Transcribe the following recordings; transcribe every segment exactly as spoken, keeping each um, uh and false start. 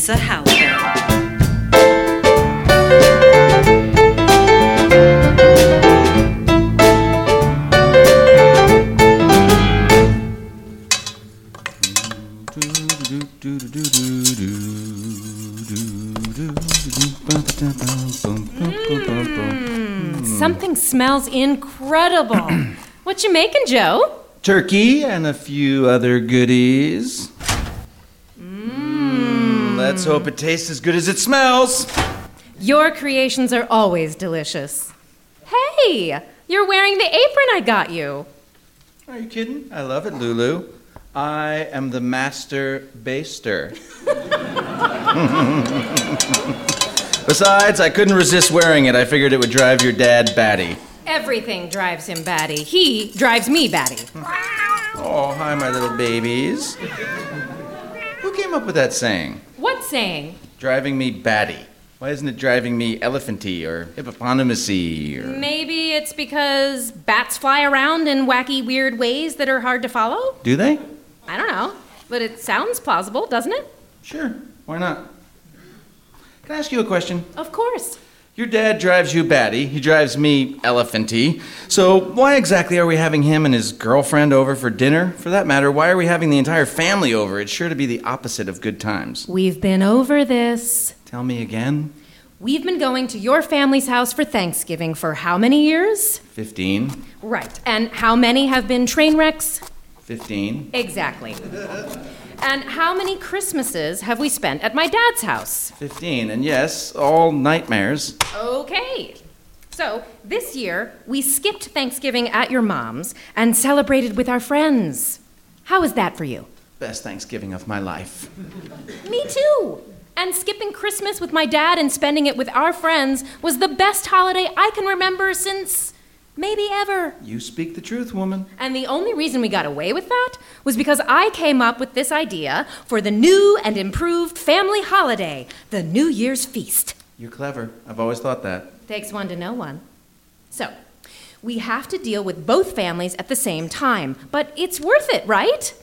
Lisa Halper. Mm, something smells incredible. What you making, Joe? Turkey and a few other goodies. Mmm. Let's hope it tastes as good as it smells. Your creations are always delicious. Hey, you're wearing the apron I got you. Are you kidding? I love it, Lulu. I am the master baster. Besides, I couldn't resist wearing it. I figured it would drive your dad batty. Everything drives him batty. He drives me batty. Oh, hi, my little babies. Who came up with that saying? What saying? Driving me batty. Why isn't it driving me elephanty or hippopotamusy or... Maybe it's because bats fly around in wacky, weird ways that are hard to follow? Do they? I don't know, but it sounds plausible, doesn't it? Sure, why not? Can I ask you a question? Of course. Your dad drives you batty, he drives me elephanty. So why exactly are we having him and his girlfriend over for dinner? For that matter, why are we having the entire family over? It's sure to be the opposite of good times. We've been over this. Tell me again. We've been going to your family's house for Thanksgiving for how many years? Fifteen. Right. And how many have been train wrecks? Fifteen. Exactly. And how many Christmases have we spent at my dad's house? Fifteen, and yes, all nightmares. Okay. So, this year, we skipped Thanksgiving at your mom's and celebrated with our friends. How is that for you? Best Thanksgiving of my life. Me too. And skipping Christmas with my dad and spending it with our friends was the best holiday I can remember since maybe ever. You speak the truth, woman. And the only reason we got away with that was because I came up with this idea for the new and improved family holiday, the New Year's feast. You're clever. I've always thought that. Takes one to know one. So, we have to deal with both families at the same time, but it's worth it, right?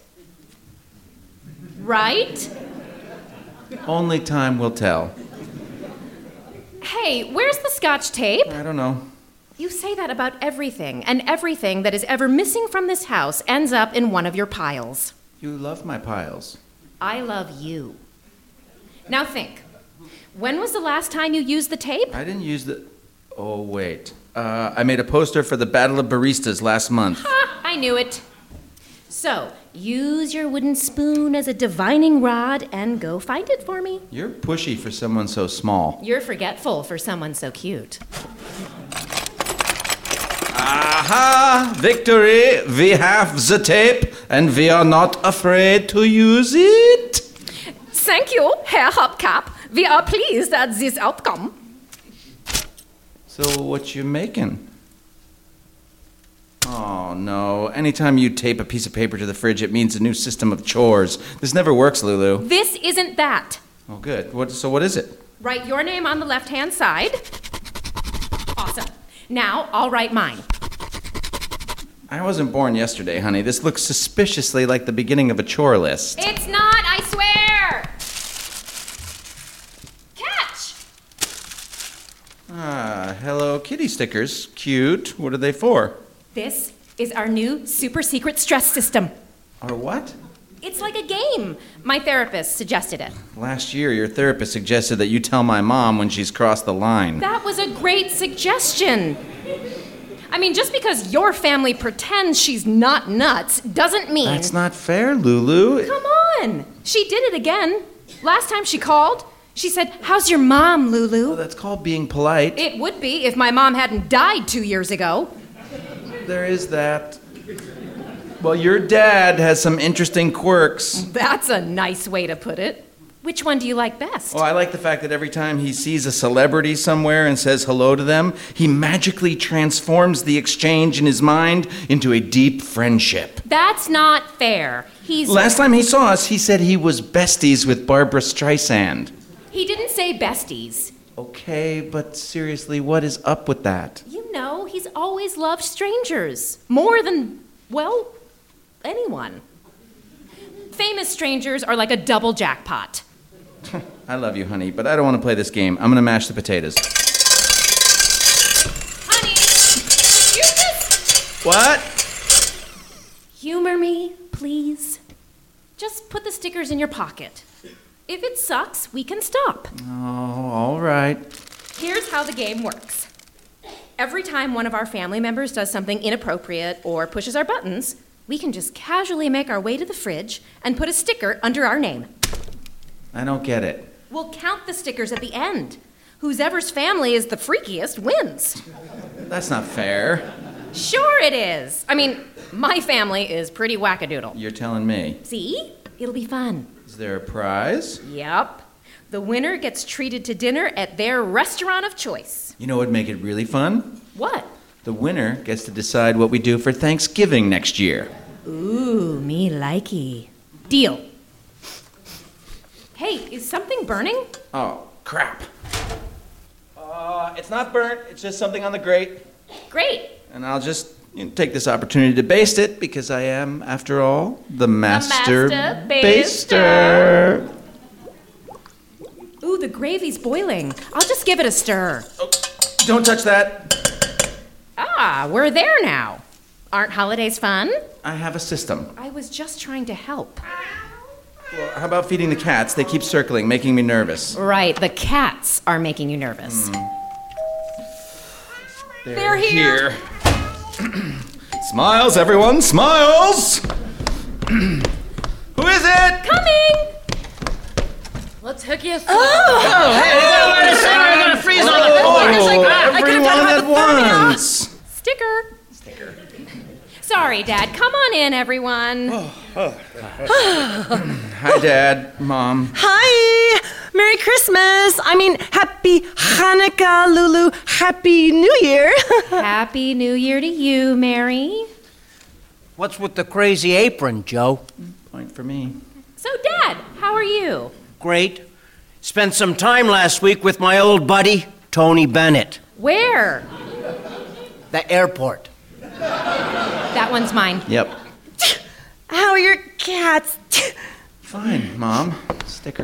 Right? Only time will tell. Hey, where's the Scotch tape? I don't know. You say that about everything, and everything that is ever missing from this house ends up in one of your piles. You love my piles. I love you. Now think. When was the last time you used the tape? I didn't use the... Oh, wait. Uh, I made a poster for the Battle of Baristas last month. Ha! I knew it. So, use your wooden spoon as a divining rod and go find it for me. You're pushy for someone so small. You're forgetful for someone so cute. Aha! Victory! We have the tape, and we are not afraid to use it. Thank you, Herr Hubcap. We are pleased at this outcome. So what you making? Oh, no. Anytime you tape a piece of paper to the fridge, it means a new system of chores. This never works, Lulu. This isn't that. Oh, good. What, so what is it? Write your name on the left-hand side. Awesome. Now, I'll write mine. I wasn't born yesterday, honey. This looks suspiciously like the beginning of a chore list. It's not, I swear! Catch! Ah, Hello Kitty stickers. Cute. What are they for? This is our new super secret stress system. Or what? It's like a game. My therapist suggested it. Last year, your therapist suggested that you tell my mom when she's crossed the line. That was a great suggestion. I mean, just because your family pretends she's not nuts doesn't mean... That's not fair, Lulu. Come on. She did it again. Last time she called, she said, "How's your mom, Lulu?" Oh, that's called being polite. It would be if my mom hadn't died two years ago. There is that. Well, your dad has some interesting quirks. That's a nice way to put it. Which one do you like best? Well, I like the fact that every time he sees a celebrity somewhere and says hello to them, he magically transforms the exchange in his mind into a deep friendship. That's not fair. He's... Last time he saw us, he said he was besties with Barbra Streisand. He didn't say besties. Okay, but seriously, what is up with that? You know, he's always loved strangers. More than, well, anyone. Famous strangers are like a double jackpot. I love you, honey, but I don't want to play this game. I'm going to mash the potatoes. Honey, you just... What? Humor me, please. Just put the stickers in your pocket. If it sucks, we can stop. Oh, all right. Here's how the game works. Every time one of our family members does something inappropriate or pushes our buttons, we can just casually make our way to the fridge and put a sticker under our name. I don't get it. We'll count the stickers at the end. Whoever's family is the freakiest wins. That's not fair. Sure it is. I mean, my family is pretty wackadoodle. You're telling me. See? It'll be fun. Is there a prize? Yep. The winner gets treated to dinner at their restaurant of choice. You know what would make it really fun? What? The winner gets to decide what we do for Thanksgiving next year. Ooh, me likey. Deal. Hey, is something burning? Oh, crap. Uh, it's not burnt. It's just something on the grate. Great. And I'll just you know, take this opportunity to baste it because I am, after all, the master, master baster. baster. Ooh, the gravy's boiling. I'll just give it a stir. Oh, don't touch that. Ah, we're there now. Aren't holidays fun? I have a system. I was just trying to help. Well, how about feeding the cats? They keep circling, making me nervous. Right, the cats are making you nervous. Mm. They're, They're here. here. Smiles, everyone, smiles! Who is it? Coming! Let's hook you through. Oh, hey, wait a second, I'm gonna freeze on the floor. It's like, ah, I could've Everyone done at hypothermia. once. Sticker. Sticker. Sorry, Dad. Come on in, everyone. Hi, Dad, Mom. Hi! Merry Christmas! I mean, Happy Hanukkah, Lulu. Happy New Year. Happy New Year to you, Mary. What's with the crazy apron, Joe? Point for me. So, Dad, how are you? Great. Spent some time last week with my old buddy, Tony Bennett. Where? The airport. That one's mine. Yep. How are your cats? Fine, Mom. Sticker.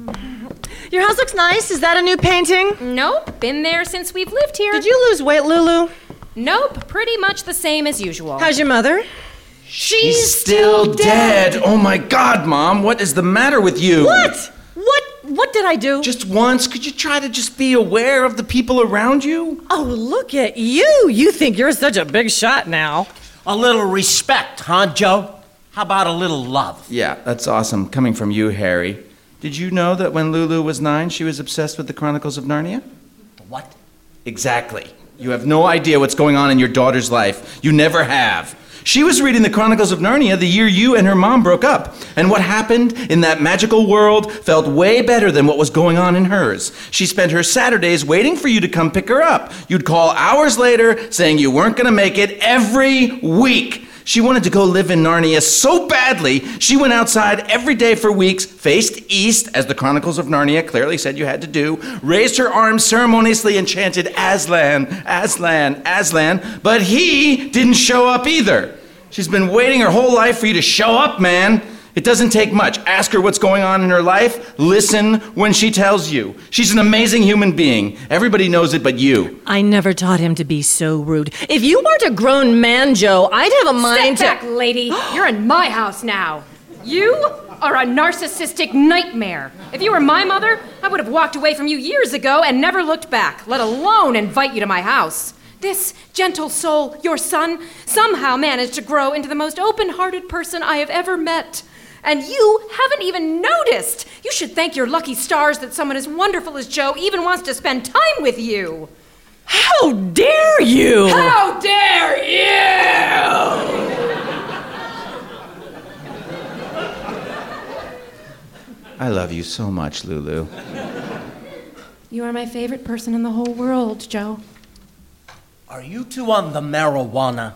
Your house looks nice. Is that a new painting? Nope. Been there since we've lived here. Did you lose weight, Lulu? Nope. Pretty much the same as usual. How's your mother? She's still dead. Oh my God, Mom, what is the matter with you? What? What? What did I do? Just once, could you try to just be aware of the people around you? Oh, look at you. You think you're such a big shot now. A little respect, huh, Joe? How about a little love? Yeah, that's awesome, coming from you, Harry. Did you know that when Lulu was nine, she was obsessed with the Chronicles of Narnia? What? Exactly. You have no idea what's going on in your daughter's life. You never have. She was reading the Chronicles of Narnia the year you and her mom broke up. And what happened in that magical world felt way better than what was going on in hers. She spent her Saturdays waiting for you to come pick her up. You'd call hours later saying you weren't going to make it every week. She wanted to go live in Narnia so badly, she went outside every day for weeks, faced east, as the Chronicles of Narnia clearly said you had to do, raised her arms ceremoniously and chanted, Aslan, Aslan, Aslan, but he didn't show up either. She's been waiting her whole life for you to show up, man. It doesn't take much. Ask her what's going on in her life. Listen when she tells you. She's an amazing human being. Everybody knows it but you. I never taught him to be so rude. If you weren't a grown man, Joe, I'd have a mind Step to... back, lady. You're in my house now. You are a narcissistic nightmare. If you were my mother, I would have walked away from you years ago and never looked back, let alone invite you to my house. This gentle soul, your son, somehow managed to grow into the most open-hearted person I have ever met. And you haven't even noticed. You should thank your lucky stars that someone as wonderful as Joe even wants to spend time with you. How dare you! How dare you! I love you so much, Lulu. You are my favorite person in the whole world, Joe. Are you two on the marijuana?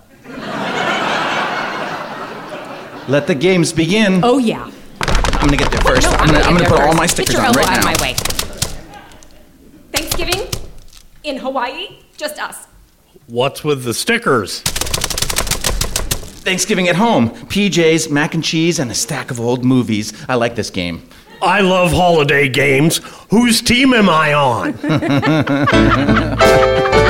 Let the games begin. Oh, yeah. I'm gonna get there first. No, I'm gonna, I'm gonna get put there all first. my stickers Get your on elbow right out now. of my way. Thanksgiving in Hawaii, just us. What's with the stickers? Thanksgiving at home. P Js, mac and cheese, and a stack of old movies. I like this game. I love holiday games. Whose team am I on?